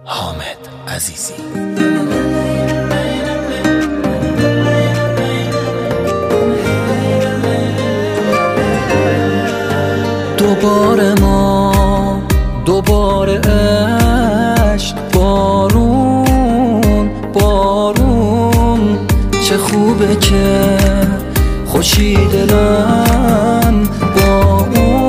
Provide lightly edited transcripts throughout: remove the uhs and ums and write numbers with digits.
حامد عزیزی. دوباره عشق، بارون چه خوبه که خوشی دلم با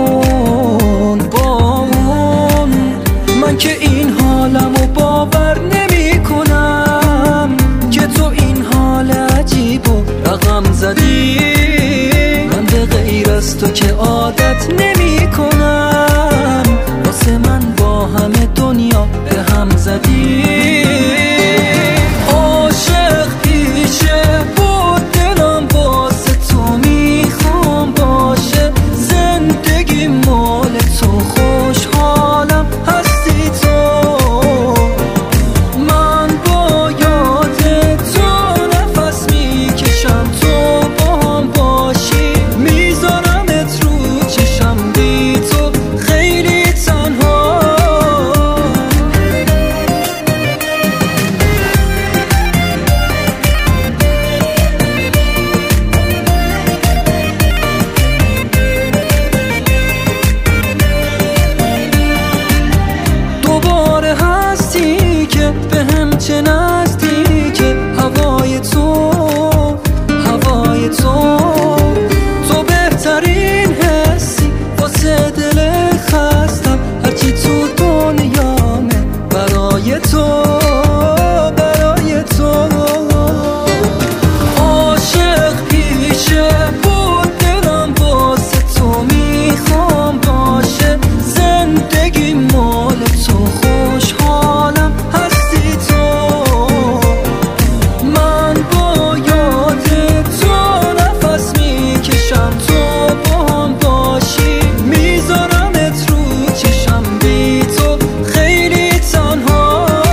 اون من که این حالمو باور نمی کنم که تو این حال عجیبو رقم زدی. من به غیر از تو که عادت نمی کنم، واسه من با همه دنیا به هم زدی. عاشق پیشه بود دلم، واسه تو میخوام باشه زندگی مال تو، خوشحالم هستی تو. من با یاد تو نفس میکشم، تو با هم باشی میذارمت رو چشم، بی تو خیلی تنها. دوباره هستی که به هم چه نزدیکه، هوای تو تو بهترین حسی واسه دل خستم، هرچی تو دنیامه برای تو. عاشق پیشه بود دلم، واسه تو میخوام باشه زندگی مال تو، خوشحالم هستی تو. من با یاد تو نفس میکشم، تو با هم باشی میذارمت رو چشم، بی تو خیلی تنها.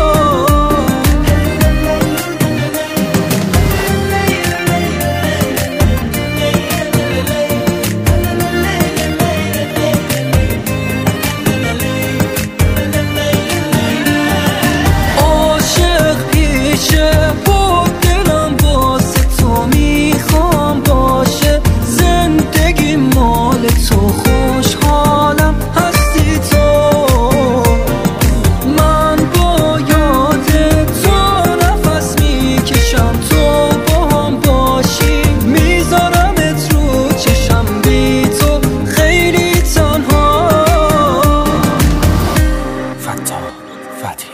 عاشق پیشه بود دلم، واسه تو میخوام باشه زندگی مال تو، خوشحالم هستی تو. من با یاد تو نفس میکشم، تو با هم باشی میذارمت رو چشم، بی تو خیلی تنها. فتاح فتحی